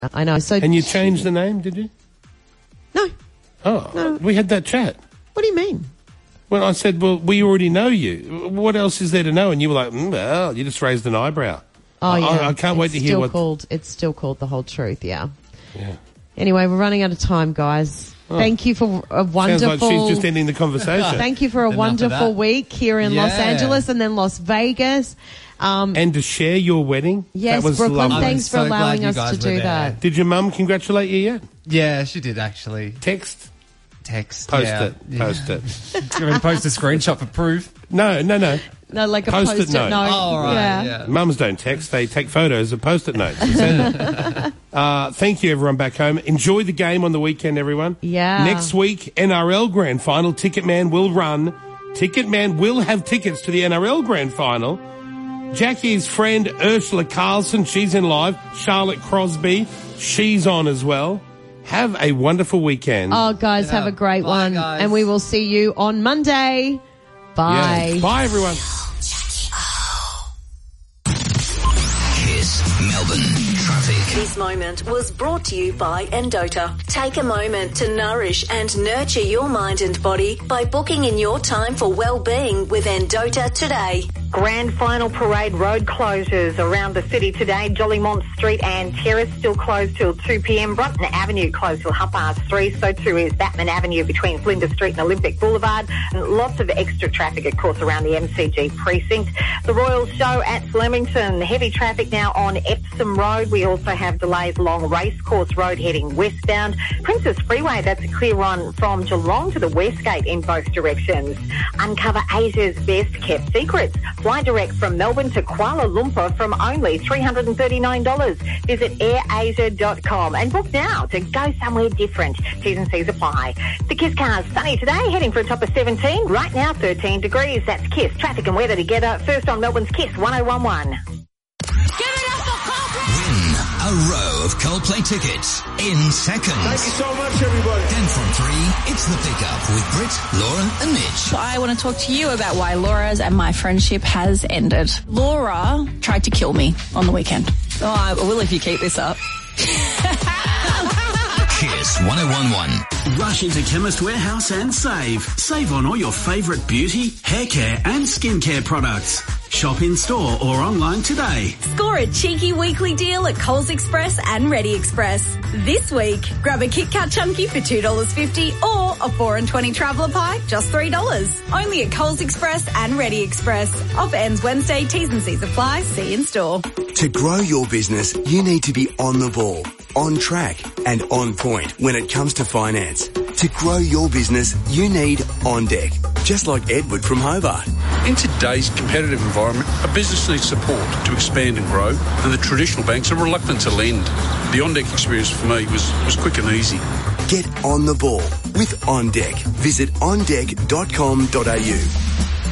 I know. So And you changed the name, did you? No. Oh, No. We had that chat. What do you mean? Well, I said, well, we already know you. What else is there to know? And you were like, well, you just raised an eyebrow. Oh, yeah. I can't wait to hear what... It's still called The Whole Truth, yeah. Yeah. Anyway, we're running out of time, guys. Thank you for a wonderful... Sounds like she's just ending the conversation. Thank you for a wonderful week here in Los Angeles and then Las Vegas. And to share your wedding. Yes, that was Brooklyn, lovely. thanks for allowing us to do that. Did your mum congratulate you yet? Yeah, she did actually. Text? Post it. Post it. Do you want to post a screenshot for proof? No. No, like a Post-it post-it note. note. Oh, right, yeah. Mums don't text. They take photos of Post-it notes. And send them. Thank you, everyone back home. Enjoy the game on the weekend, everyone. Yeah. Next week, NRL Grand Final. Ticketman will run. Ticketman will have tickets to the NRL Grand Final. Jackie's friend Ursula Carlson, she's in live. Charlotte Crosby, she's on as well. Have a wonderful weekend. Oh, guys, have a great one. Guys. And we will see you on Monday. Bye. Yeah. Bye, everyone. Kiss Melbourne Traffic. This moment was brought to you by Endota. Take a moment to nourish and nurture your mind and body by booking in your time for well-being with Endota today. Grand Final Parade road closures around the city today. Jollymont Street and Terrace still closed till 2 p.m. Brunton Avenue closed till 3:30. So too is Batman Avenue between Flinders Street and Olympic Boulevard. And lots of extra traffic, of course, around the MCG precinct. The Royal Show at Flemington. Heavy traffic now on Epsom Road. We also have delays along Racecourse Road heading westbound. Princess Freeway, that's a clear run from Geelong to the Westgate in both directions. Uncover Asia's best kept secrets. Fly direct from Melbourne to Kuala Lumpur from only $339. Visit airasia.com and book now to go somewhere different. T's and C's apply. The Kiss Cars, sunny today, heading for a top of 17. Right now, 13 degrees. That's Kiss. Traffic and weather together. First on Melbourne's Kiss 1011. Win a row of Coldplay tickets in seconds. Thank you so much, everybody. Then from 3, it's The Pickup with Britt, Laura and Mitch. I want to talk to you about why Laura's and my friendship has ended. Laura tried to kill me on the weekend. Oh, I will if you keep this up. Kiss 1011. Rush into Chemist Warehouse and save. Save on all your favourite beauty, hair care and skincare products. Shop in store or online today. Score a cheeky weekly deal at Coles Express and Ready Express. This week, grab a Kit Kat Chunky for $2.50 or a 4 and 20 Traveller Pie, just $3. Only at Coles Express and Ready Express. Offer ends Wednesday, T's and C's apply. See in store. To grow your business, you need to be on the ball, on track and on point when it comes to finance. To grow your business, you need On Deck, just like Edward from Hobart. In today's competitive environment, a business needs support to expand and grow, and the traditional banks are reluctant to lend. The On Deck experience for me was quick and easy. Get on the ball with On Deck. Visit ondeck.com.au.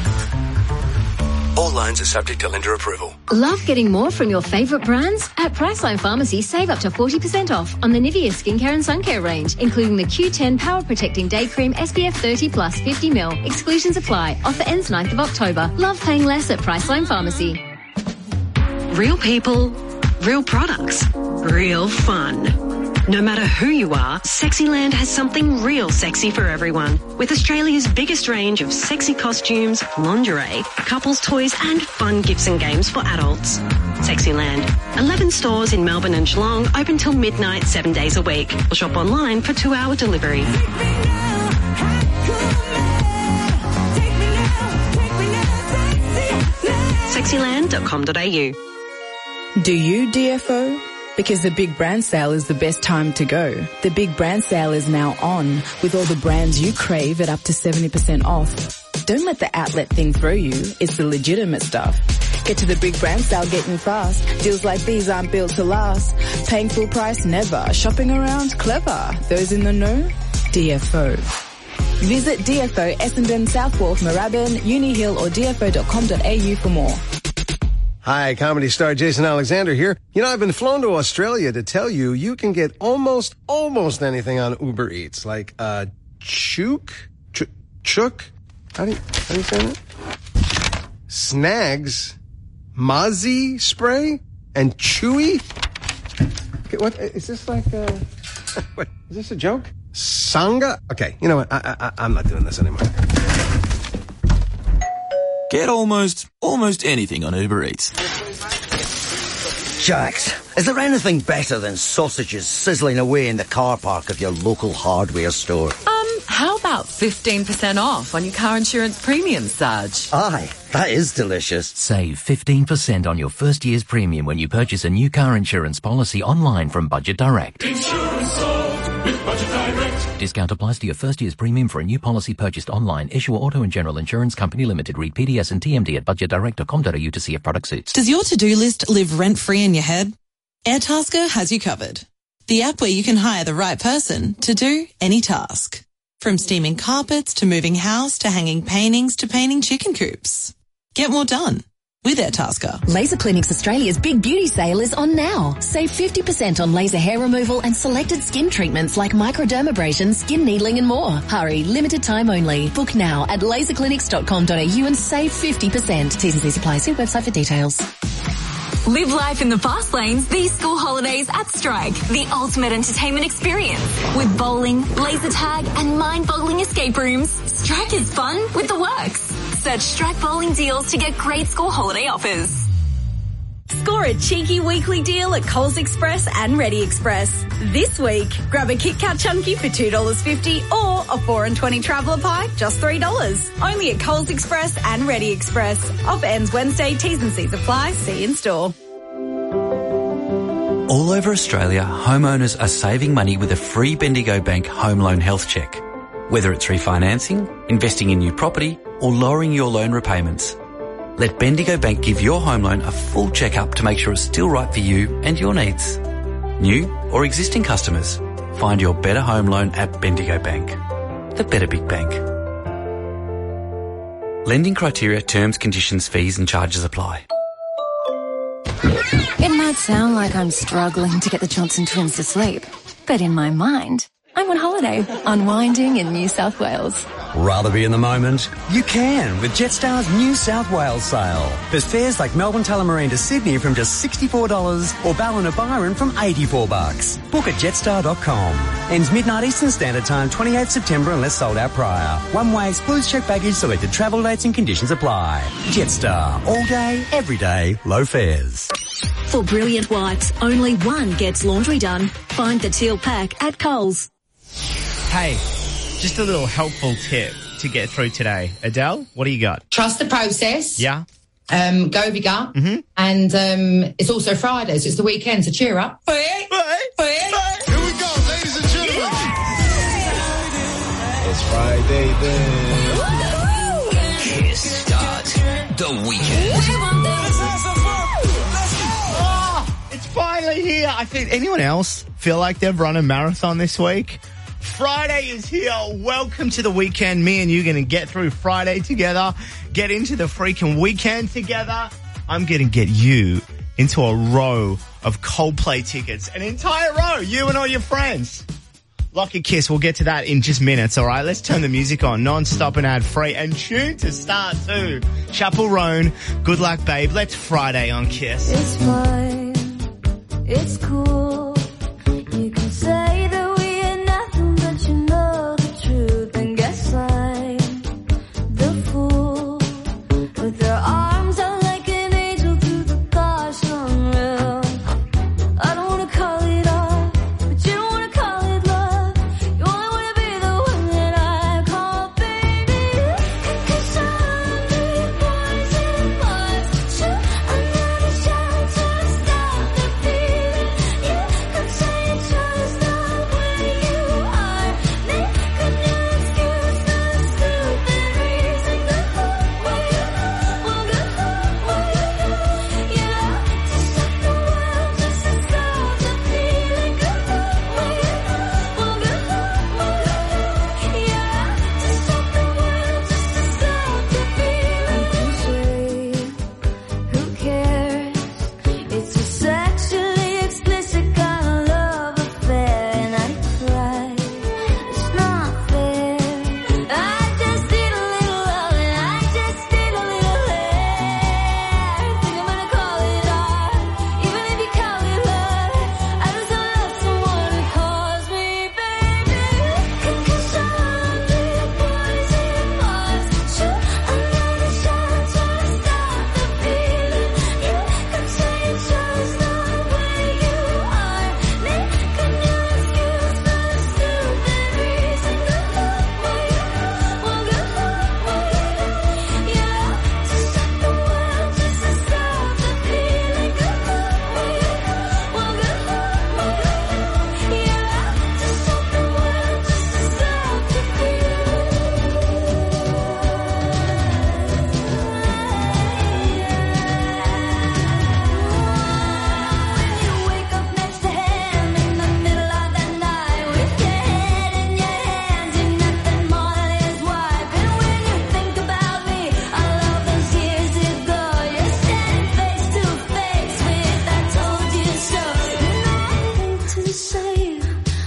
All loans are subject to lender approval. Love getting more from your favourite brands? At Priceline Pharmacy, save up to 40% off on the Nivea Skincare and Sun Care range, including the Q10 Power Protecting Day Cream SPF 30 plus 50ml. Exclusions apply. Offer ends 9th of October. Love paying less at Priceline Pharmacy. Real people, real products, real fun. No matter who you are, Sexyland has something real sexy for everyone. With Australia's biggest range of sexy costumes, lingerie, couples toys and fun gifts and games for adults. Sexyland. 11 stores in Melbourne and Geelong, open till midnight 7 days a week. Or shop online for 2-hour delivery. Sexyland.com.au. Do you DFO? Because the Big Brand Sale is the best time to go. The Big Brand Sale is now on, with all the brands you crave at up to 70% off. Don't let the outlet thing throw you. It's the legitimate stuff. Get to the Big Brand Sale getting fast. Deals like these aren't built to last. Paying full price never. Shopping around clever. Those in the know? DFO. Visit DFO Essendon, South Wharf, Moorabbin, Uni Hill or dfo.com.au for more. Hi, comedy star Jason Alexander here. You know, I've been flown to Australia to tell you you can get almost anything on Uber Eats, like chook. How do you say that? Snags, Mozzie spray, and Chewy. Okay, what is this like? What is this a joke? Sangha? Okay, you know what? I'm not doing this anymore. Get almost anything on Uber Eats. Jax, is there anything better than sausages sizzling away in the car park of your local hardware store? How about 15% off on your car insurance premium, Sarge? Aye, that is delicious. Save 15% on your first year's premium when you purchase a new car insurance policy online from Budget Direct. Insurance sold with Budget Direct. Discount applies to your first year's premium for a new policy purchased online. Issuer Auto and General Insurance Company Limited. Read PDS and TMD at budgetdirect.com.au to see if product suits. Does your to-do list live rent-free in your head? Airtasker has you covered. The app where you can hire the right person to do any task. From steaming carpets to moving house to hanging paintings to painting chicken coops. Get more done with Airtasker. Laser Clinics Australia's big beauty sale is on now. Save 50% on laser hair removal and selected skin treatments like microdermabrasion, skin needling and more. Hurry, limited time only. Book now at laserclinics.com.au and save 50%. T's and C's apply. See website for details. Live life in the fast lanes these school holidays at Strike, the ultimate entertainment experience. With bowling, laser tag and mind-boggling escape rooms, Strike is fun with the works. Search Strike Bowling Deals to get great school holiday offers. Score a cheeky weekly deal at Coles Express and Ready Express. This week, grab a Kit Kat Chunky for $2.50 or a 4 and 20 Traveller Pie, just $3. Only at Coles Express and Ready Express. Offer ends Wednesday. T's and C's apply. See you in store. All over Australia, homeowners are saving money with a free Bendigo Bank home loan health check. Whether it's refinancing, investing in new property, or lowering your loan repayments. Let Bendigo Bank give your home loan a full check-up to make sure it's still right for you and your needs. New or existing customers, find your better home loan at Bendigo Bank. The better big bank. Lending criteria, terms, conditions, fees and charges apply. It might sound like I'm struggling to get the Johnson twins to sleep, but in my mind, I'm on holiday, unwinding in New South Wales. Rather be in the moment? You can with Jetstar's New South Wales sale. There's fares like Melbourne Tullamarine to Sydney from just $64 or Ballina Byron from $84. Book at jetstar.com. Ends midnight Eastern Standard Time, 28th September unless sold out prior. One way excludes check baggage, selected travel dates and conditions apply. Jetstar. All day, every day, low fares. For brilliant whites, only one gets laundry done. Find the teal pack at Coles. Hey, just a little helpful tip to get through today. Adele, what do you got? Trust the process. Yeah. Go bigger. Mm-hmm. And it's also Friday, so it's the weekend, so cheer up. Here we go, ladies and gentlemen. It's Friday then. Kiss start the weekend. It's finally here. I think anyone else feel like they've run a marathon this week? Friday is here. Welcome to the weekend. Me and you are going to get through Friday together, get into the freaking weekend together. I'm going to get you into a row of Coldplay tickets, an entire row, you and all your friends. Lock your Kiss. We'll get to that in just minutes, all right? Let's turn the music on, non-stop and ad-free, and tune to start too. Chappell Roan, Good Luck Babe. Let's Friday on Kiss. It's fine. It's cool. You can say that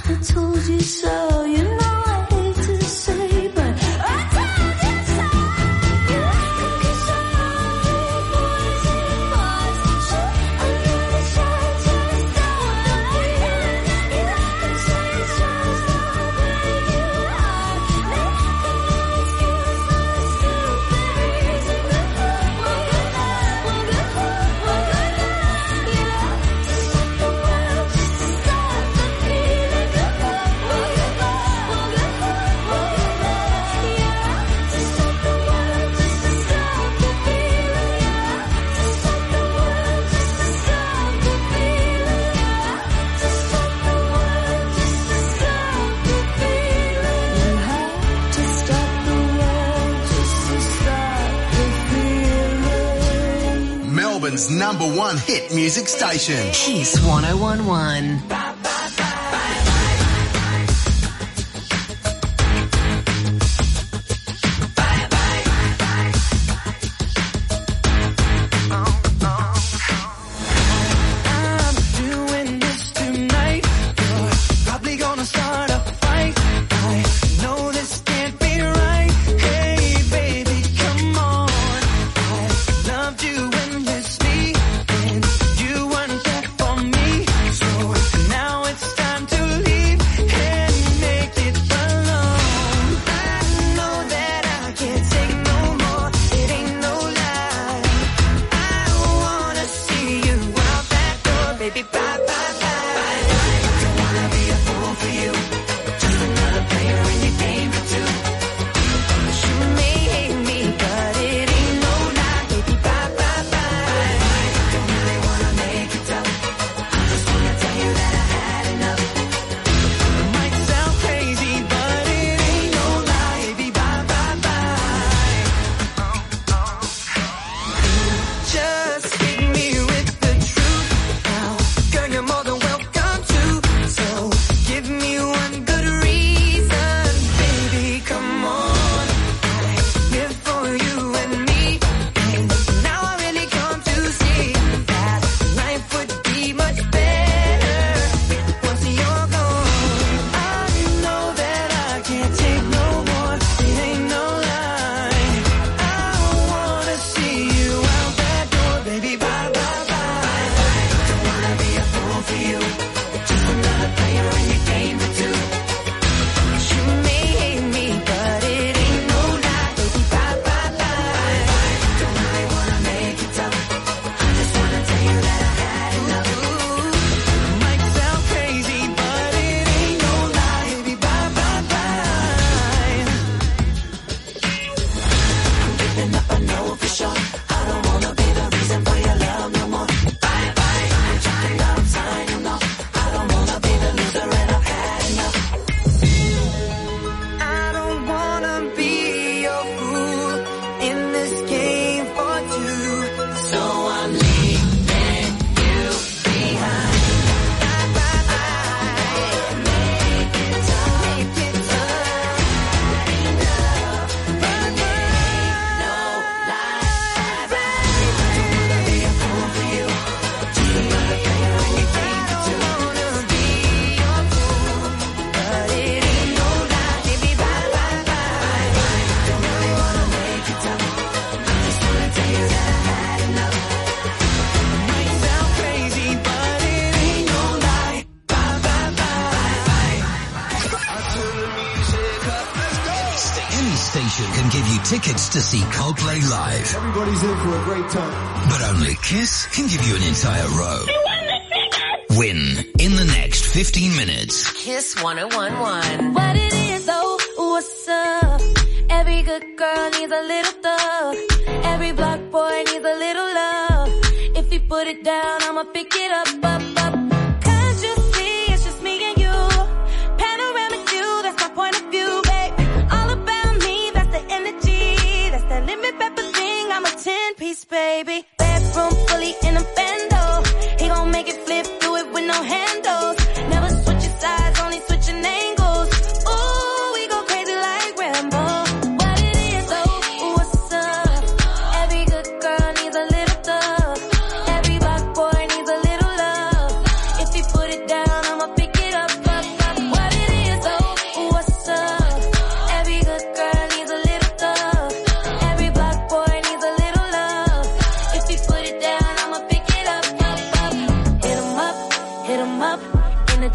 I told you so, you know I hate to say, but I told you so. Cause all boys and boys should under the shades of stars. You can say it's just the way you are. Make no excuse for stupid reasons. We're good now, we're good now, we're good now. You know, to stop the world, just to stop the feeling. We're good now, we're good now, we're good now. You know, to stop the world, just to stop the feeling. To stop the world, just to stop the feeling. To stop the world, just to stop the feeling. You have to stop the world, just to stop the feeling. Melbourne's #1 hit music station. Kiss 1011. I'm doing this tonight. You're probably gonna start a fight. I know this can't be right. Hey, baby, come on. I loved you endlessly, and you weren't there for me. So now it's time to leave and make it alone. I know that I can't take no more. It ain't no lie. I wanna see you out that door, baby. Bye, bye, bye. Don't wanna be a fool for you. Just another player in your game for two. You may hate me, but it ain't no lie, baby. Bye, bye, bye. Don't really wanna make it tough. I just wanna tell you that I had enough. It might sound crazy, but it ain't no lie, baby. Bye, bye, bye. Just hit me with the truth now. Girl, you're more than welcome to. So give me one good reason, baby. Come on. I live for you and me. And now I really come to see that life would be much better once you're gone. I know that I can't take no more. It ain't no lie. I wanna see you out that door, baby. Bye, bye, bye. Don't wanna be a fool for you. Just another player in your game for two. You may hate me, but it ain't no lie, baby. Bye, bye, bye. Don't really wanna make it tough. I just wanna tell you that I had enough. It might sound crazy, but it ain't no lie, baby. Bye, bye, bye. I'm giving up, I know for sure. I don't wanna be the reason for your love no more. Bye, bye. I'm trying out time, you know. I don't wanna be the loser and I've had enough. I don't wanna be your fool in this game for two. So I'm leaving you behind. Bye, bye, bye. Make it tough, make it tough. Enough, but there ain't no lie. Don't wanna be a fool for you. Just another player in your game for two. I don't wanna be your fool, but it ain't no lie, baby. Bye, bye, bye. Don't really wanna make it tough. I just wanna tell you that I had enough. It might sound crazy, but it ain't no lie. Bye, bye, bye. Any station can give you tickets to see Coldplay live. Everybody's in for a great time. But only Kiss can give you an entire row. Win in the next 15 minutes. Kiss 1011. What it is, oh, what's up? Every good girl needs a little thug. Every block boy needs a little love. If you put it down, I'ma pick it up, up, up. Can't you see it's just me and you? Panoramic view, that's my point of view, babe. All about me, that's the energy. That's that lemon pepper thing, I'm a 10-piece, baby. Bedroom fully in a bando. He gon' make it flip, do it with no handles. Never switching sides, only switching angles. Ooh, we go crazy like Rambo. What it is, oh, what's up? Every good girl needs a little thug. Every black boy needs a little love.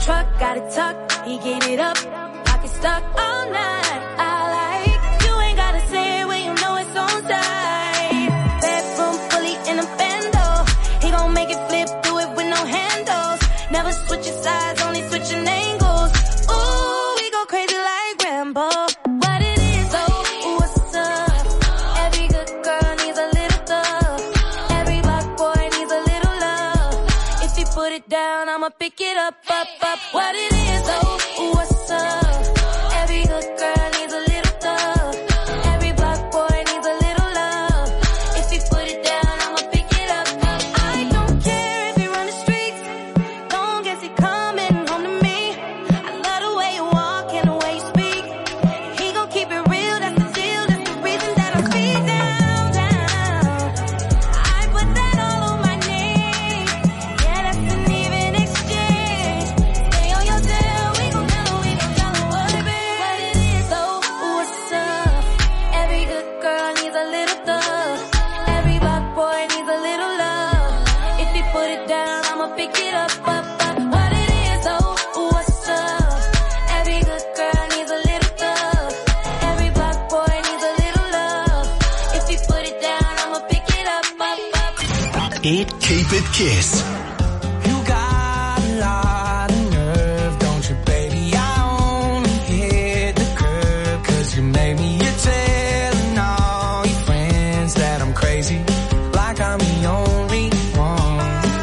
truck, got it tucked, he get it up, pocket stuck all night. I like, you ain't gotta say it when you know it's on side. Bedroom fully in a bando, he gon' make it flip, do it with no handles. Never switching sides, only switching angles. Ooh, we go crazy like Rambo. What it is, oh, what's up? Every good girl needs a little thug. Every black boy needs a little love. If you put it down, I'ma pick it up, up, up. What it is, oh, what's up? Every good girl needs a little thug. Every black boy needs a little love. If you put it down, I'ma pick it up, up. I don't care if you run the streets, long as he coming home to me. I love the way you walk and the way you speak. He gon' keep it real, that's the deal, that's the reason that I speak down, down. I put that all on my name. Yeah, that's an even exchange. Stay on your tail, we gon' tell her what it is, oh, what's up? Every good girl needs a little thug. Every black boy needs a little love. If you put it down, I'ma pick it up, up, up. What it is, oh, what's up? Every good girl needs a little thug. Every black boy needs a little love. If you put it down, I'ma pick it up, up, up. Keep it Kiss. You got a lot of nerve, don't you, baby? I only hit the curb 'cause you made me. You're telling all your friends that I'm crazy, like I'm the only one.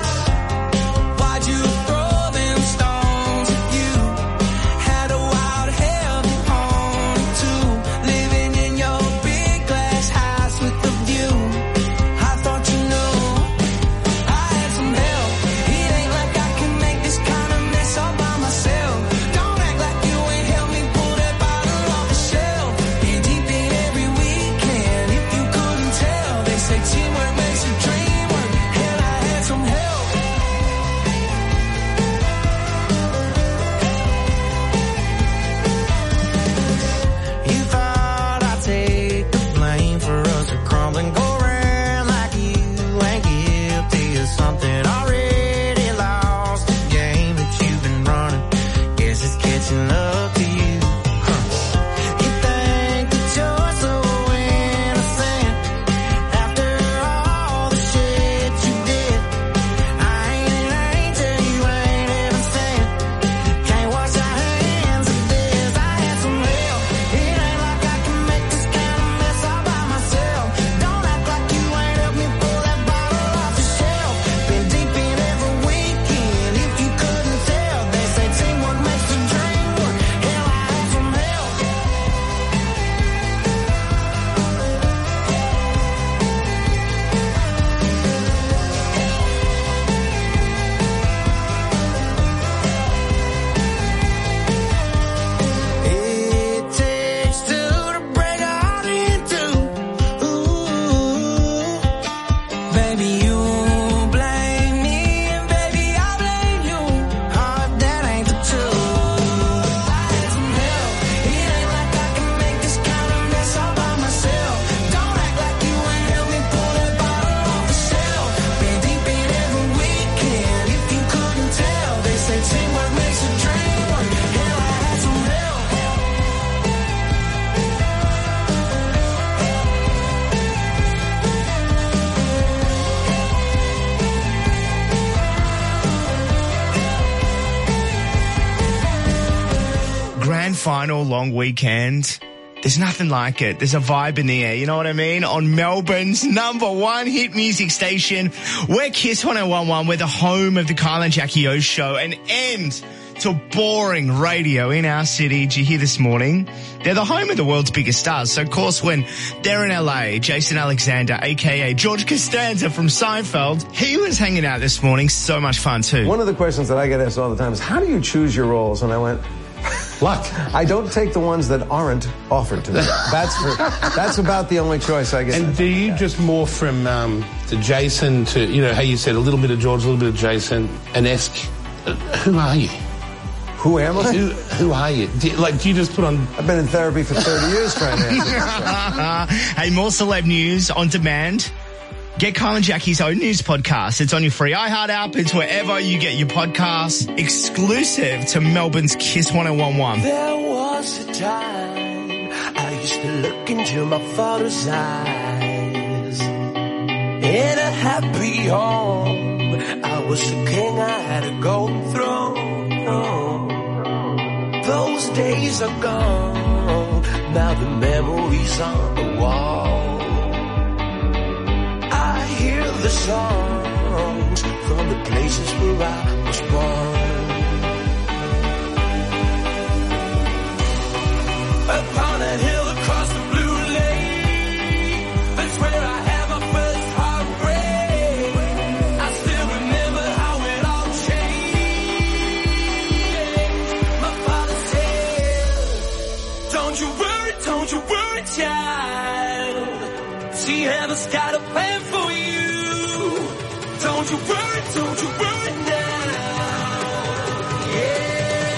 Why'd you throw them stones at you? Had a wild healthy pony too, living in your big glass house with the view. I thought you knew I had some help. It ain't like I can make this kind of mess all by myself. Don't act like you ain't helped me pull that bottle off the shelf. Been deep in every weekend, if you couldn't tell. They say teamwork makes the dream work. Hell, I had some help. You thought I'd take the blame for us to crumble and go around like you ain't guilty of something. Already lost the game that you've been running. Guess it's catching up to you. You think that you're so innocent after all the shit you did. I ain't an angel, you ain't innocent. Can't wash our hands of this. I had some help. It ain't like I can make this kind of mess all by myself. Don't act like you ain't helped me pull that bottle off the shelf. Been deep in every weekend, if you couldn't tell. They say teamwork makes the dream work. Hell, I had some help. It takes two to break a heart in two. Ooh, baby, you blame me, and baby, I blame you. Oh, that ain't the truth. I had some help. It ain't like I can make this kind of mess all by myself. Don't act like you ain't helped me pull that bottle off the shelf. Been deep in every weekend, if you couldn't tell. They say teamwork makes the dream work. Hell, I had some help. Grand final, long weekend. There's nothing like it. There's a vibe in the air, you know what I mean? On Melbourne's number one hit music station, we're Kiss 101.1. We're the home of the Kyle and Jackie O show, an end to boring radio in our city. Did you hear this morning? They're the home of the world's biggest stars. So, of course, when they're in LA, Jason Alexander, a.k.a. George Costanza from Seinfeld, he was hanging out this morning. So much fun, too. One of the questions that I get asked all the time is, how do you choose your roles? And I went, luck. I don't take the ones that aren't offered to me. That's about the only choice I get. And do you just morph from the Jason to, you know, how you said a little bit of George, a little bit of Jason, and ask, who are you? Who am I? Who are you? Do you just put on... I've been in therapy for 30 years trying to answer this. Hey, more celeb news on demand. Get Kyle and Jackie's own news podcast. It's on your free iHeart app. It's wherever you get your podcasts. Exclusive to Melbourne's Kiss 101.1. There was a time I used to look into my father's eyes. In a happy home, I was the king, I had a golden throne. Those days are gone, now the memories on the wall. I hear the songs from the places where I was born. Upon a hill across the blue lake, that's where I had my first heartbreak. I still remember how it all changed. My father said, don't you worry, child. See, heaven's got a plan for you. Don't you worry now. Yeah.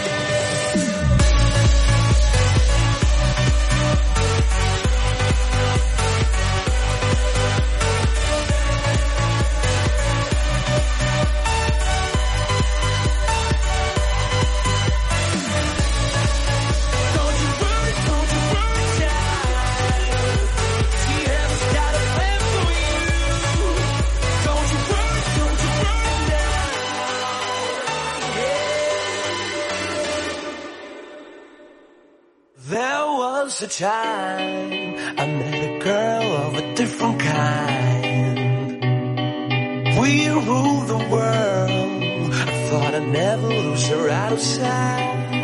A time I met a girl of a different kind. We ruled the world. I thought I'd never lose her out of sight.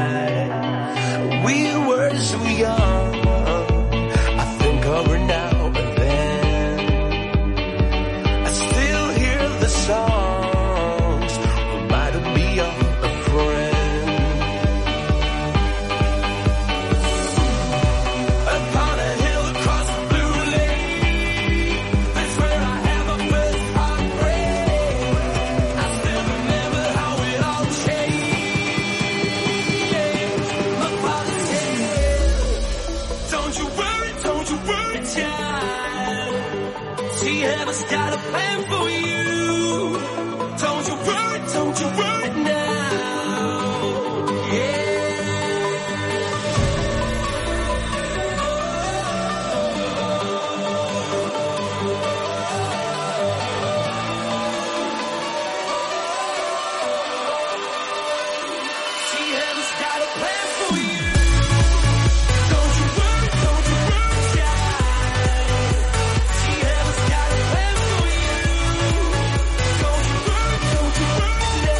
We were so young. I think of her now and then. I still hear the songs reminding me of a friend. Heaven's got a plan for you. Don't you worry now. Yeah. See, heaven's got a plan for you. Don't you worry, child. See, heaven's got a plan for you. Don't you worry now.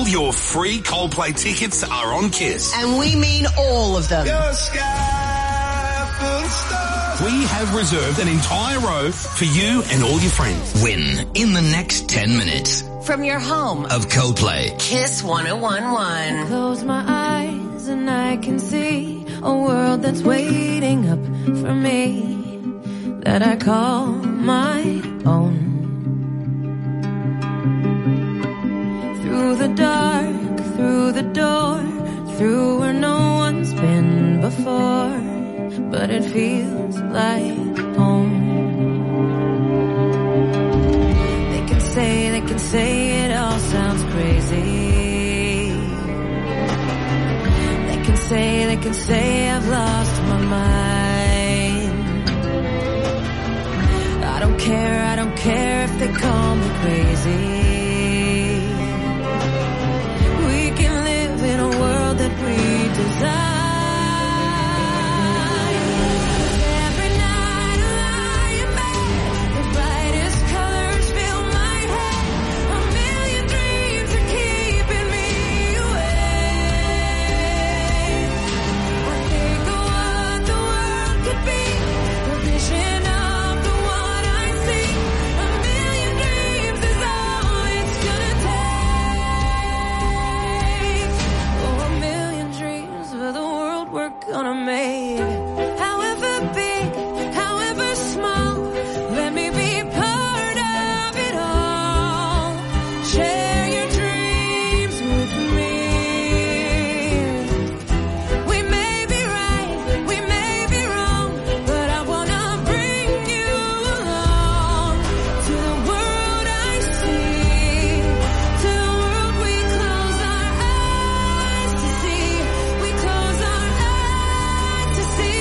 your free Coldplay tickets are on Kiss. And we mean all of them. We have reserved an entire row for you and all your friends. Win in the next 10 minutes From your home of Coldplay. Kiss 101.1. Close my eyes and I can see a world that's waiting up for me, that I call my own. Through the dark, through the door, through where no one's been before, but it feels like home. They can say it all sounds crazy. They can say I've lost my mind. I don't care if they call me crazy. We can live in a world that we desire. Gonna make, however big, however small, let me be part of it all. Share your dreams with me. We may be right, we may be wrong, but I wanna bring you along to the world I see, to the world we close our eyes to see. We close our eyes to see.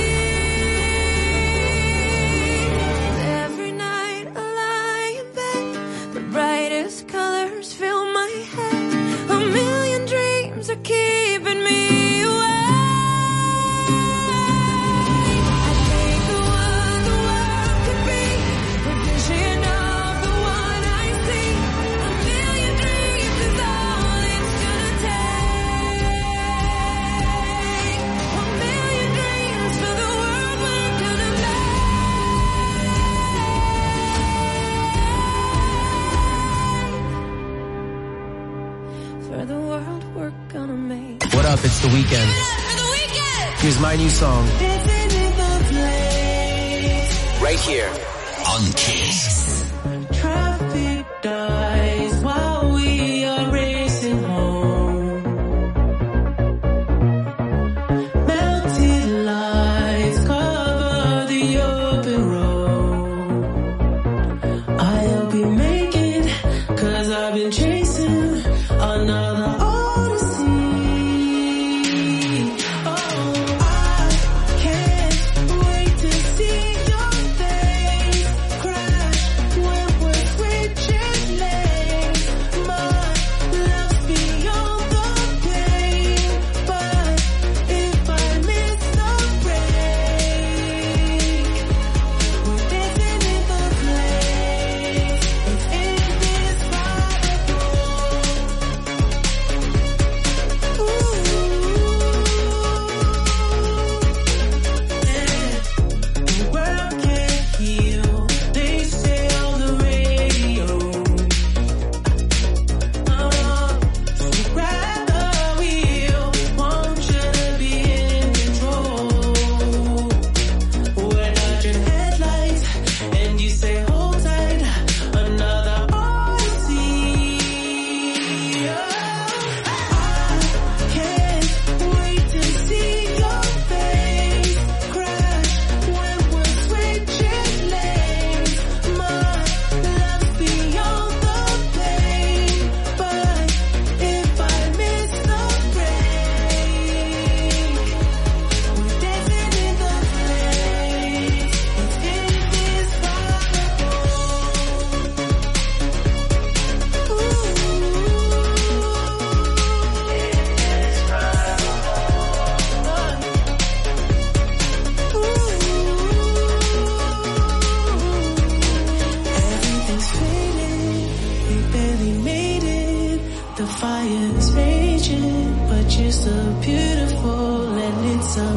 Every night I lie in bed, the brightest colors fill my head. A million dreams are keeping me away. I think of what the world could be, the vision of the one I see. A million dreams is all it's gonna take. A million dreams for the world we're gonna make. For the world we're gonna make. What up? It's The Weeknd. Here's my new song. Right here on Kiss. Traffic dies while we are racing home. Melted lights cover the open road. I'll be making, 'cause I've been chasing another odyssey. Oh, I can't wait to see your face crash when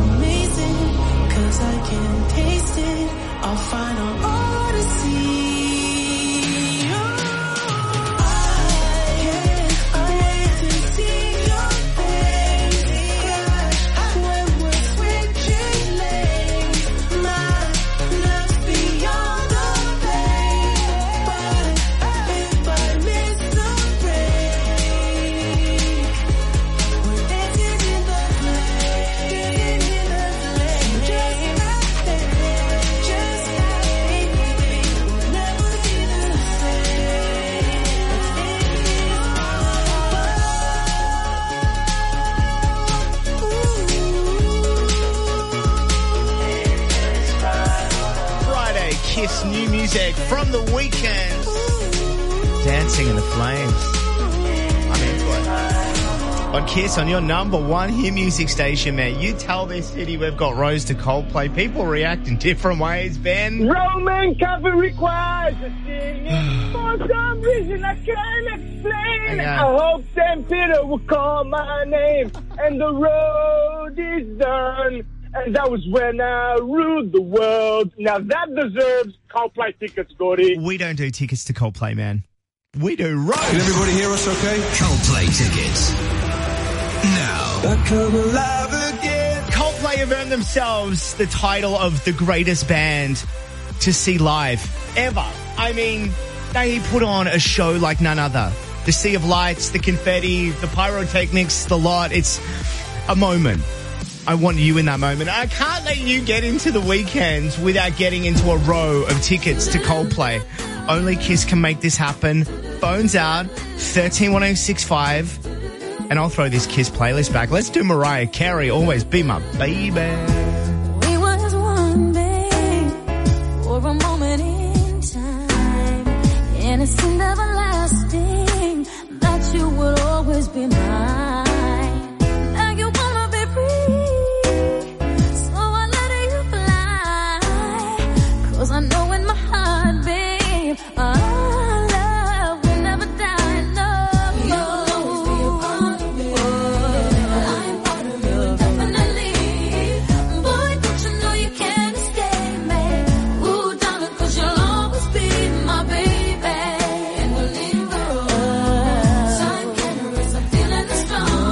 amazing, 'cause I can taste it. I'll find out all to see. Kiss new music from The Weeknd. Dancing in the Flames. I'm into it. On Kiss, on your number one hit music station, man. You tell this city we've got Rose to Coldplay. People react in different ways, Ben. Roman Catholic requires a singing. For some reason I can't explain. I hope St. Peter will call my name. And the road is done. And that was when I ruled the world. Now that deserves Coldplay tickets, Gordy. We don't do tickets to Coldplay, man. We do Rose. Can everybody hear us okay? Coldplay tickets. Now. I come alive again. Coldplay have earned themselves the title of the greatest band to see live ever. I mean, they put on a show like none other. The sea of lights, the confetti, the pyrotechnics, the lot. It's a moment. I want you in that moment. I can't let you get into the weekends without getting into a row of tickets to Coldplay. Only Kiss can make this happen. Phones out, 131065. And I'll throw this Kiss playlist back. Let's do Mariah Carey, Always Be My Baby. We was one, babe, for a moment in time. Innocent, everlasting, that you would always be mine. Now you wanna be free. I know in my heart, babe, our love will never die, no. You'll always be a part of me. I'm part of you, definitely. Boy, don't you know you can't escape me. Ooh, darling, 'cause you'll always be my baby. And we'll linger on. Time can erase, I'm feeling the strong.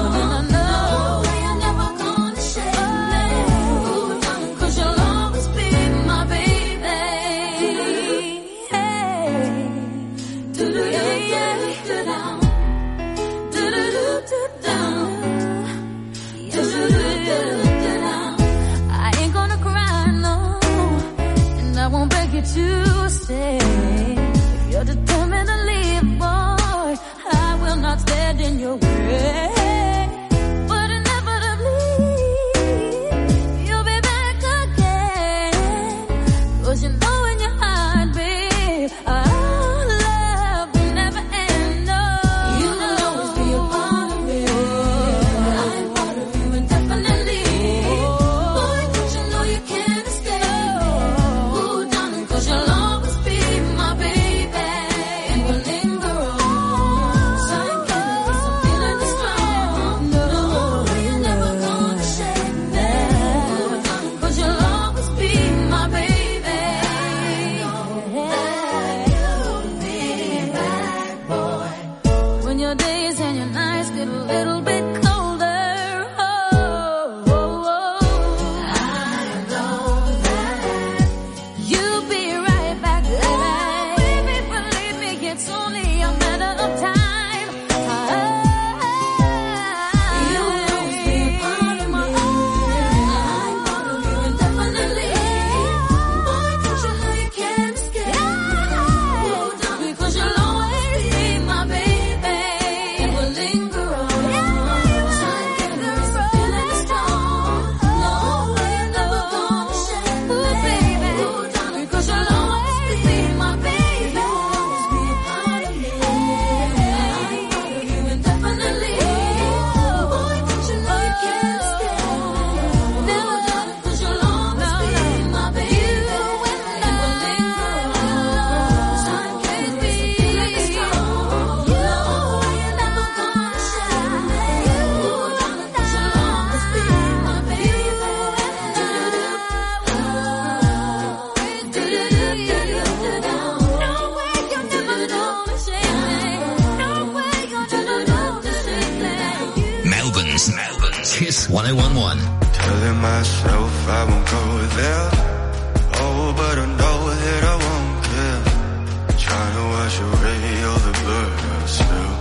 1011. Telling myself I won't go there. Oh, but I know that I won't care. Trying to wash away all the blood I spill.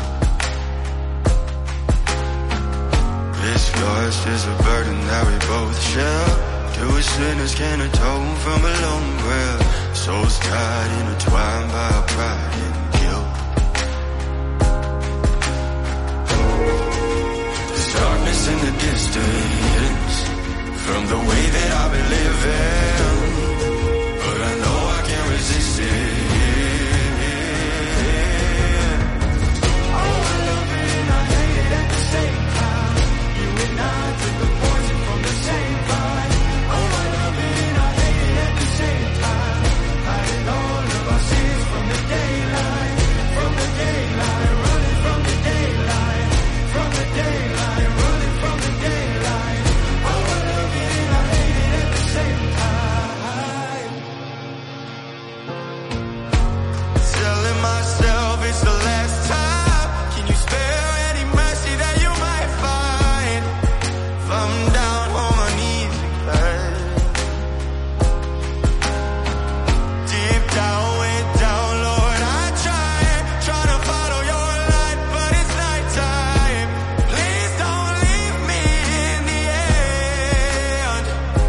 This lost is a burden that we both share. Two sinners can atone from a lone prayer. Souls tied, intertwined by our pride and guilt. There's darkness in the distance from the way that I've been living, but I know I can't resist it. Oh, I love it and I hate it at the same time. You and I took the poison from the same vine. Oh, I love it and I hate it at the same time. Hiding all of our sins from the daylight, running from the daylight, from the daylight, running from the daylight. Oh, I love it and I hate it at the same time. Telling myself it's the last time. Can you spare any mercy that you might find? If I'm down on my knees again. Deep down, way down, Lord, I try to follow your light, but it's nighttime. Please don't leave me in the end.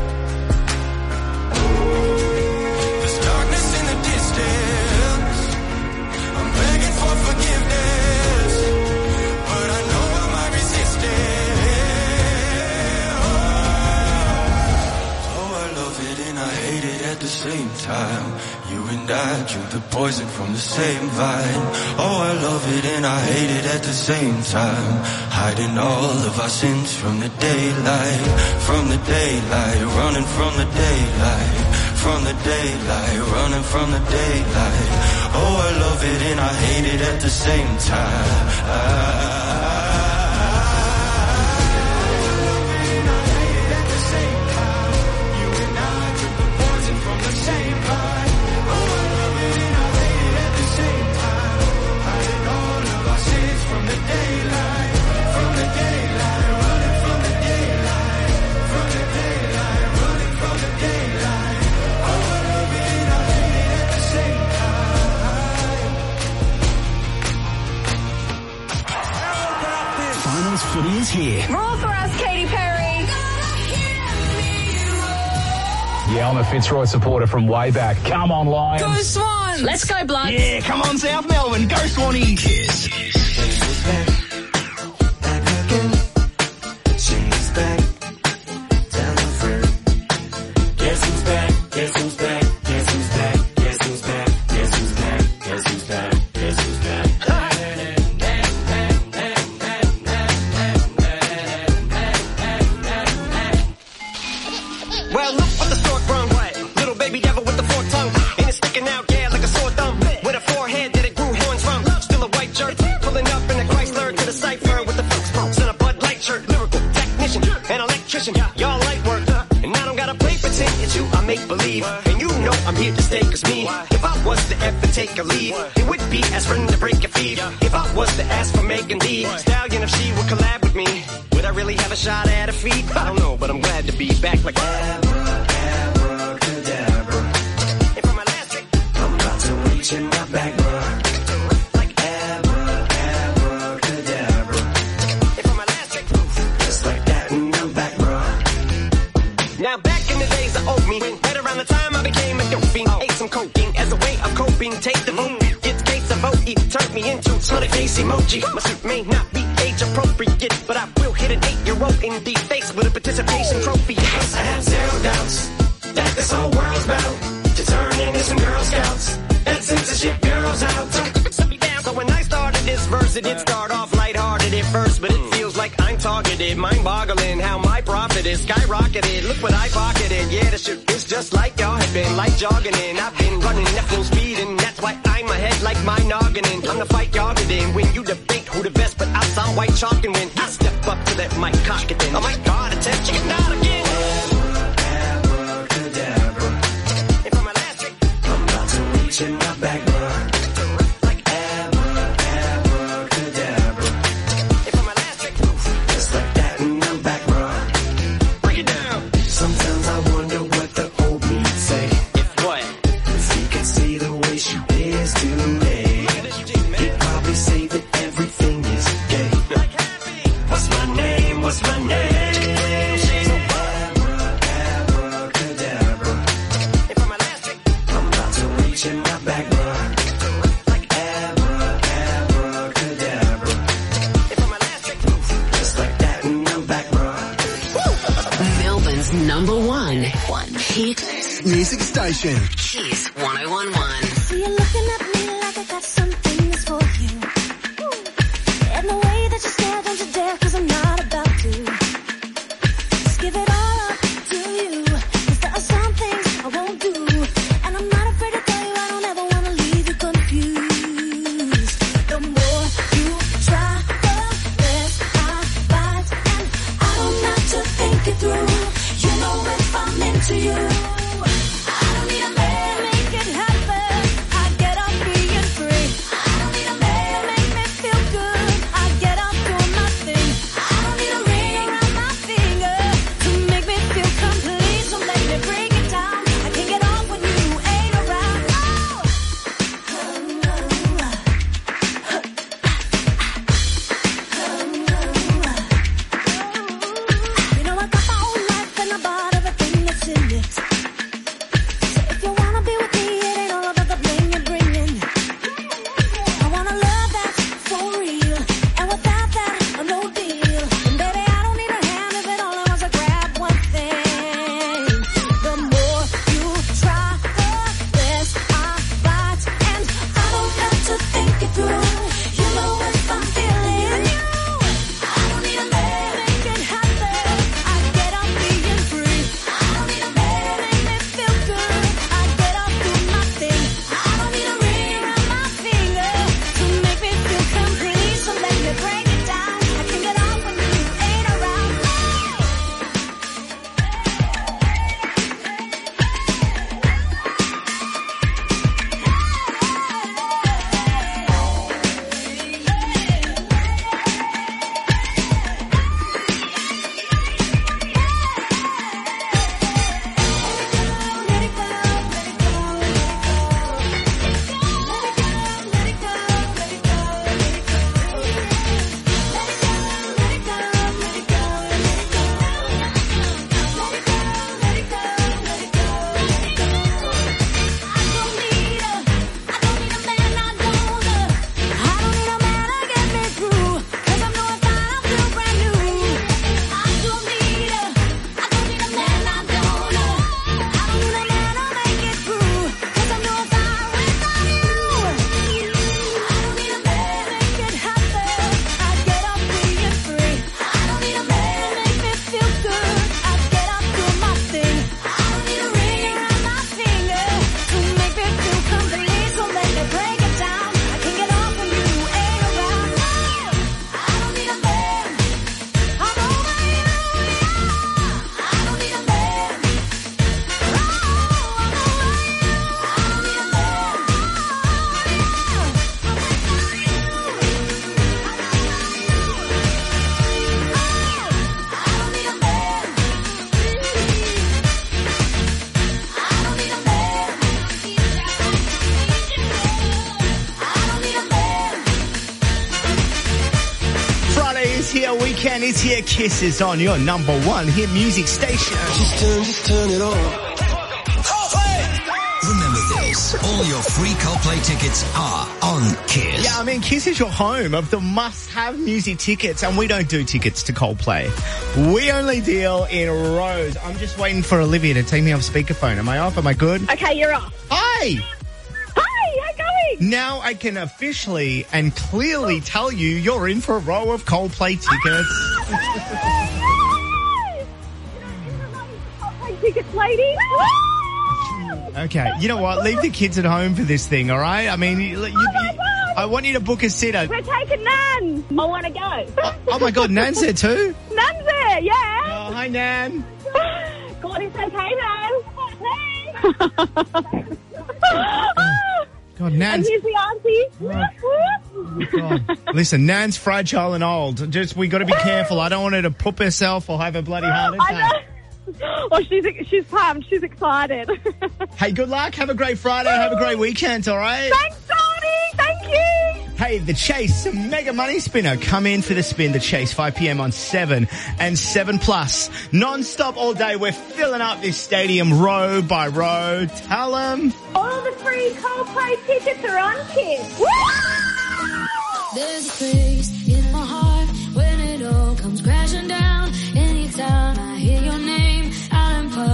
There's darkness in the distance. I'm begging for forgiveness, but I know I might resist it. Oh, I love it and I hate it at the same time. You and I drink the poison from the same vine. Oh, I love it and I hate it at the same time. Hiding all of our sins from the daylight, running from the daylight, from the daylight, running from the daylight. Oh, I love it and I hate it at the same time. Finals footy is here. Roar for us, Katy Perry. Yeah, I'm a Fitzroy supporter from way back. Come on, Lions. Go Swans. Let's go, Bloods. Yeah, come on, South Melbourne. Go Swannies. She's back. Tell her friend. Guess who's back? Guess who's back? Guess who's back? Guess who's back? Guess who's back? Guess who's back? Guess who's back? Well, look what the stork brung. Little baby devil with the forked tongue. And it's sticking out, yeah, like a sore thumb. With a forehead that it grew horns from. Still a white shirt. Pulling up in a Chrysler to the cypher with the Fox Pumps and a Bud Light shirt. Lyrical technician, an electrician. Y'all light work. And I don't gotta play pretend. It's you, I make believe. And you know I'm here to stay, cause me, if I was to ever take a leave, it would be as friend to break a feed. If I was to ask for Megan D Stallion, if she would collab with me, would I really have a shot at her feet? I don't know, but I'm glad to be back like Abracadabra. And for my last trick, I'm about to reach in my back, bruh. Like abracadabra. and for my last trick, Just like that, and I'm back, bruh. now back in the days of old me, right around the time I became a dope fiend, ate some cocaine as a way of coping, take the vote, get gates of vote, turned me into smiley face emoji. My suit may not be age appropriate, but I will hit an 8-year-old in the face with a participation trophy. Yes, I have zero doubts that this whole world's about to turn into some Girl Scouts. That censorship girls out. So when I started this verse, it did start off lighthearted at first, but it feels like I'm targeted, mind-boggling how my profit is skyrocketed. Look what I pocketed, yeah, the shit is just like y'all have been, like jogging in. I've been running at full speed, and that's why I'm ahead like my noggin. I'm the fight y'all get in. When you debate who the best, but I'm white chalk, and when I step up to that mic, cock it in. Oh my God, attention, get out again. Abracadabra. And for my last trick, I'm about to reach in my back, bruh. like Abracadabra. and for my last trick, Just like that, and I'm back, bruh. number one hit music station. Kiss 101.1. See you looking at me like I got something that's for you. And the way that you stare, don't you dare, 'cause I'm not about to. Just give it all up to you. 'Cause there are some things I won't do. And I'm not afraid to tell you I don't ever want to leave you confused. The more you try, the less I bite. And I don't have to think it through. You know if I'm into you. I don't need a man, make it happen. I get up being free. I don't need a man, make me feel good. I get up doing my thing. I don't need a ring around my finger to make me feel complete. So let me bring it down. I can't get off when you ain't around. You know I got my own life and I bought everything that's in it. So if you wanna be with me, it ain't all about the bling you're bringing. I wanna love that's for real, and without that, I'm no deal. And baby, I don't need a hand if it only wants to grab one thing. The more you try, the less I bite, and I don't have to think it through. You know if I'm feeling you. I don't need a man, make it happen. I get up being free. I don't need a man, make me feel good. I get up do my thing. I don't need a ring around my finger to make me feel complete. So let me break it down. I can get off when you ain't around. Friday is here, weekend is here, Kiss is on your number one hit music station. Just turn it on. Remember this, all your free Coldplay tickets are on Kiss. Yeah, I mean, Kiss is your home of the must-have music tickets, and we don't do tickets to Coldplay. We only deal in rows. I'm just waiting for Olivia to take me off speakerphone. Am I off? Am I good? Okay, you're off. Hi! Hi, how going? Now I can officially and clearly tell you you're in for a row of Coldplay tickets. Tickets, lady. Okay, you know what? Leave the kids at home for this thing, all right? I mean, I want you to book a sitter. We're taking Nan. I want to go. Oh my God, Nan's there too? Nan's there, yeah. Oh, hi, Nan. God, it's okay, Nan. God, Nan's... And here's the auntie. God. Listen, Nan's fragile and old. We got to be careful. I don't want her to poop herself or have a bloody heart attack. I know. Oh, she's pumped. She's excited. Hey, good luck. Have a great Friday. Have a great weekend, all right? Thanks, Tony. Thank you. Hey, the Chase Mega Money Spinner. Come in for the spin. The Chase, 5 p.m. on 7 and 7 Plus. Non-stop all day. We're filling up this stadium row by row. Tell them. All the free Coldplay tickets are on Kiss. There's a place in my heart when it all comes crashing down. Anytime I hear your name out in public.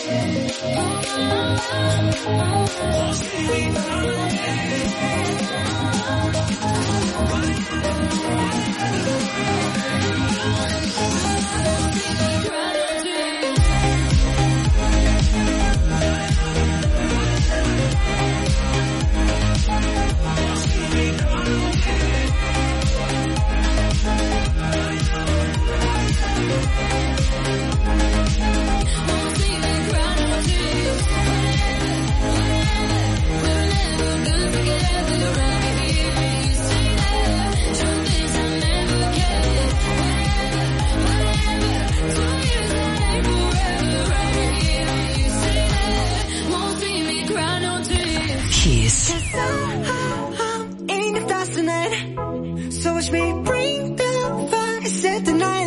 Kiss. Ain't it fascinating? So watch me bring the fire, set the night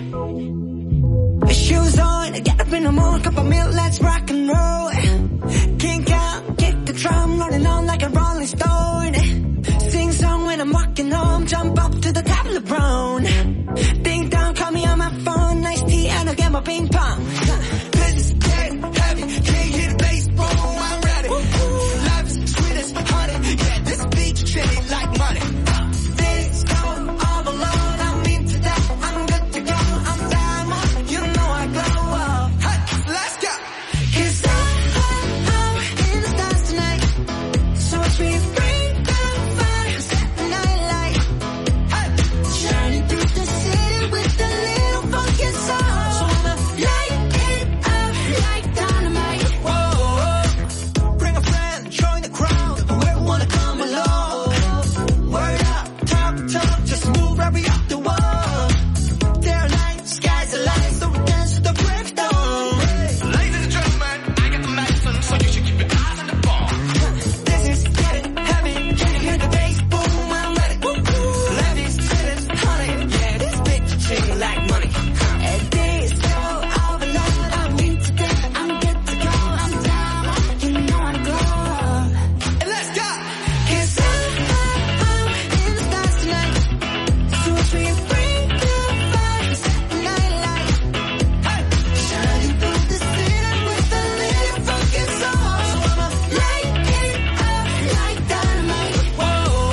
light. Shoes on, get up in the morning, cup of milk, let's rock and roll. Kink out, kick the drum, rolling on like a rolling stone. Sing song when I'm walking home, jump up to the top of the brown. Ding dong, call me on my phone, nice tea and I'll get my ping pong. This is getting heavy, can't hear the bass, boom, I'm ready. Life is sweet as honey, yeah, this beach chilly like money. This going all alone, I'm into that, I'm good to go, I'm diamond, you know I glow. Hey, let's go. 'Cause I'm in the stars tonight, so watch me bring the fire, set the night light. Hey, shining through the city with a little funky soul. So I'ma light it up like dynamite. Whoa, bring a friend, join the crowd, whoever wanna come along. Word up, talk, just move right up the wall. There are nights, skies are light, so we dance to the break of dawn. Ladies and gentlemen, I got the medicine, so you should keep your eyes on the ball. This is getting heavy, can you hear the bass? Boom, I'm ready. Ladies, sitting, honey, yeah, this bitch chicken like money. And this go all alone, I'm into that, I'm good to go, I'm down, you know I glow. And let's go! 'Cause I'm in the stars tonight, so watch me bring the fire, set the night light. Hey, shining through the city with a little funky soul. So I'ma light it up like dynamite. Whoa,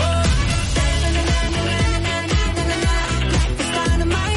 life is dynamite.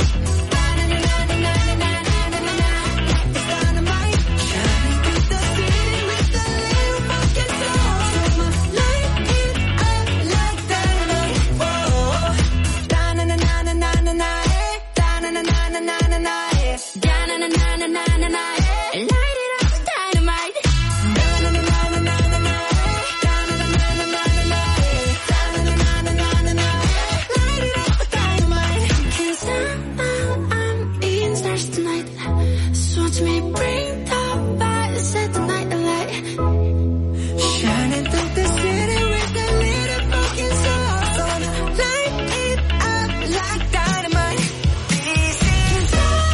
Life is dynamite. Shining through the city with a little funky soul. So I'ma light it up like dynamite. Whoa, da-na-na-na-na-na-na, da-na-na-na-na-na-na, da-na-na-na-na-na-na, light it up with dynamite. Da-na-na-na-na-na-na, da-na-na-na-na-na-na, da-na-na-na-na-na-na, light it up with dynamite. 'Cause I'm in stars tonight, so watch me bring the fire, set the night alight. Shining through the city with a little fucking soul. Light it up like dynamite. This is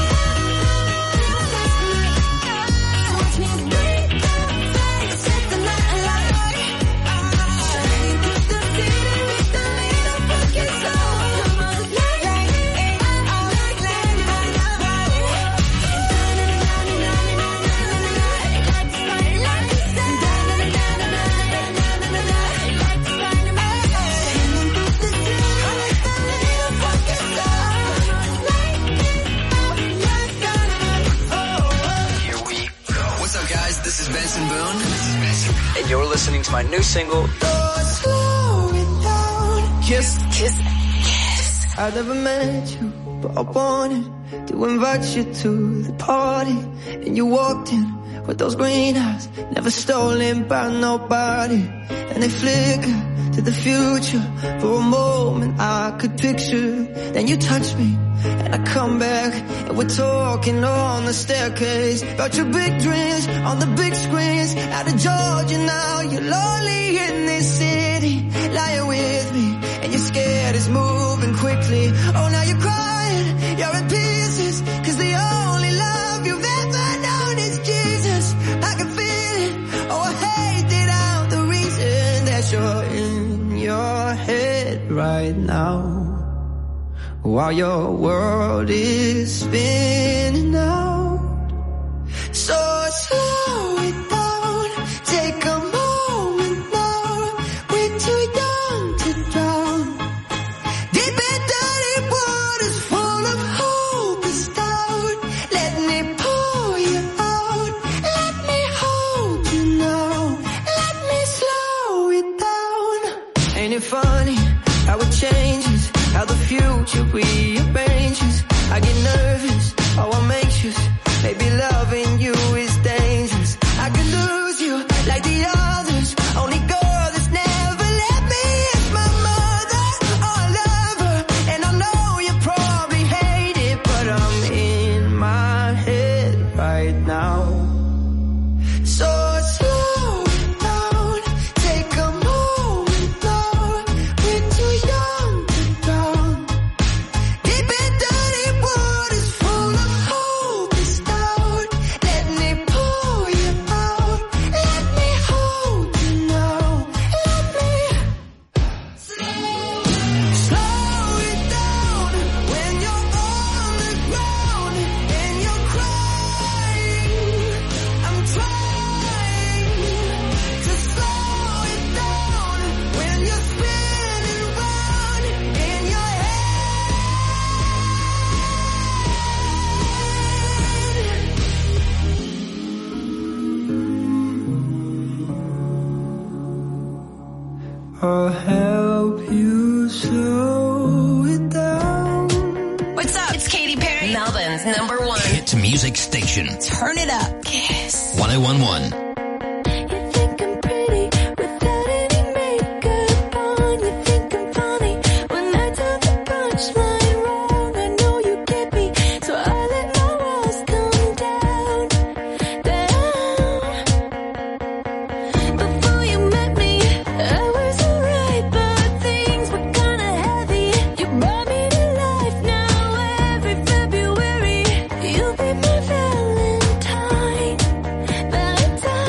watch me bring the fire, set the night alight. Shining through the city with a little fucking soul. Light it up like dynamite. What's up, guys? This is Benson Boone. And you're listening to my new single, Kiss. Kiss. I never met you, but I wanted to invite you to the party. And you walked in with those green eyes, never stolen by nobody. And they flicker to the future. For a moment I could picture. Then you touch me and I come back, and we're talking on the staircase about your big dreams on the big screens. Out of Georgia now, you're lonely in this city, lying with me, and you're scared it's moving quickly. Oh, now you're crying, you're in pieces, 'cause the only love you've ever known is Jesus. I can feel it, oh, I hate it out, the reason that you're in your head right now, while your world is spinning out. So slow it down, take a moment now. We're too young to drown. Deep in dirty waters full of hopeless doubt. Let me pour you out. Let me hold you now. Let me slow it down. Ain't it funny how it changes, how the future rearranges? I get nervous, oh I'm anxious. Maybe loving you is dangerous. I could lose you like the others. Only girl that's never let me is my mother or lover. And I know you probably hate it, but I'm in my head right now. So slow it down, take a moment now. We're too young to drown. Deep in dirty waters full of hopeless doubt. Let me pour you out. Let me hold you now. Let me slow it down when you're on the ground and you're crying. I'm trying to slow it down when you're spinning round in your I'll help you slow it down. What's up? It's Katy Perry, Melbourne's number one Hit music station. Turn it up. Kiss. 1011. You'll be my Valentine.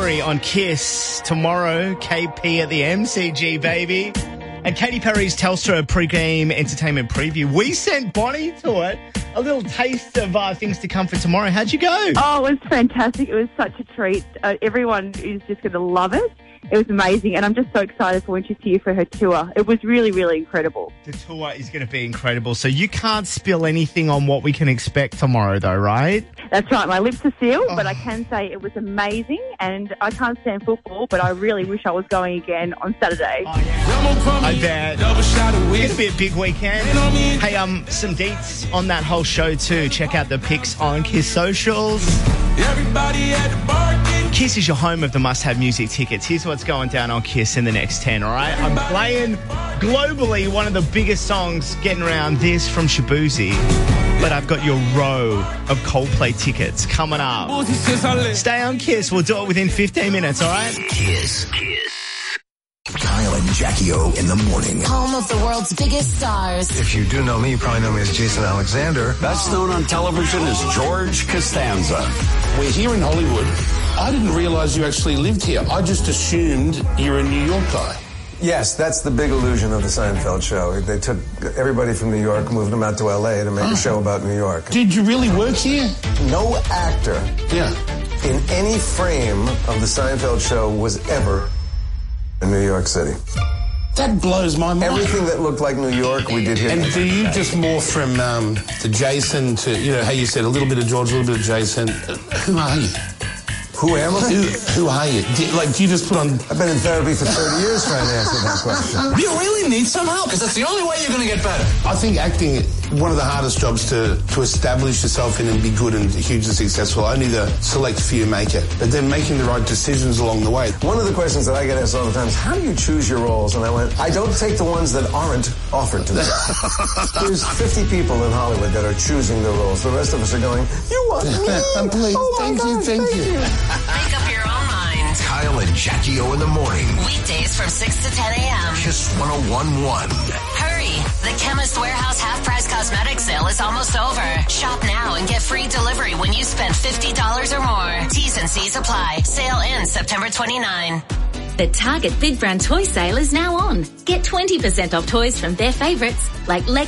Perry on Kiss. Tomorrow, KP at the MCG, baby. And Katy Perry's Telstra pre-game entertainment preview. We sent Bonnie to it. A little taste of things to come for tomorrow. How'd you go? Oh, it was fantastic. It was such a treat. Everyone is just going to love it. It was amazing, and I'm just so excited for when she's here for her tour. It was really, really incredible. The tour is going to be incredible. So you can't spill anything on what we can expect tomorrow, though, right? That's right. My lips are sealed, but I can say it was amazing, and I can't stand football, but I really wish I was going again on Saturday. I bet. It's going to be a big weekend. Hey, some deets on that whole show too. Check out the pics on Kiss socials. Everybody at the bar. Kiss is your home of the must-have music tickets. Here's what's going down on Kiss in the next 10, all right? I'm playing globally one of the biggest songs getting around, this from Shabuzi. But I've got your row of Coldplay tickets coming up. Stay on Kiss. We'll do it within 15 minutes, all right? Kiss. Kyle and Jackie O in the morning. Home of the world's biggest stars. If you do know me, you probably know me as Jason Alexander. Best known on television as George Costanza. We're here in Hollywood. I didn't realize you actually lived here. I just assumed you're a New York guy. Yes, that's the big illusion of the Seinfeld show. They took everybody from New York, moved them out to L.A. to make a show about New York. Did you really work here? No actor in any frame of the Seinfeld show was ever in New York City. That blows my mind. Everything that looked like New York, we did here. And do you just morph from the Jason to, you know, how you said a little bit of George, a little bit of Jason? Who are you? Who am I? Who are you? Do you just put on... I've been in therapy for 30 years trying to answer that question. You really need some help, because that's the only way you're going to get better. I think acting, one of the hardest jobs to establish yourself in and be good and hugely successful. Only the select few make it. But then making the right decisions along the way. One of the questions that I get asked all the time is, how do you choose your roles? And I went, I don't take the ones that aren't offered to me. There's 50 people in Hollywood that are choosing their roles. The rest of us are going, you want me? Please, thank you. Make up your own mind. Kyle and Jackie O in the morning. Weekdays from 6 to 10 a.m. Kiss 101.1. Hurry! The Chemist Warehouse half-price cosmetic sale is almost over. Shop now and get free delivery when you spend $50 or more. T's and C's apply. Sale ends September 29. The Target Big Brand Toy Sale is now on. Get 20% off toys from their favourites like Lego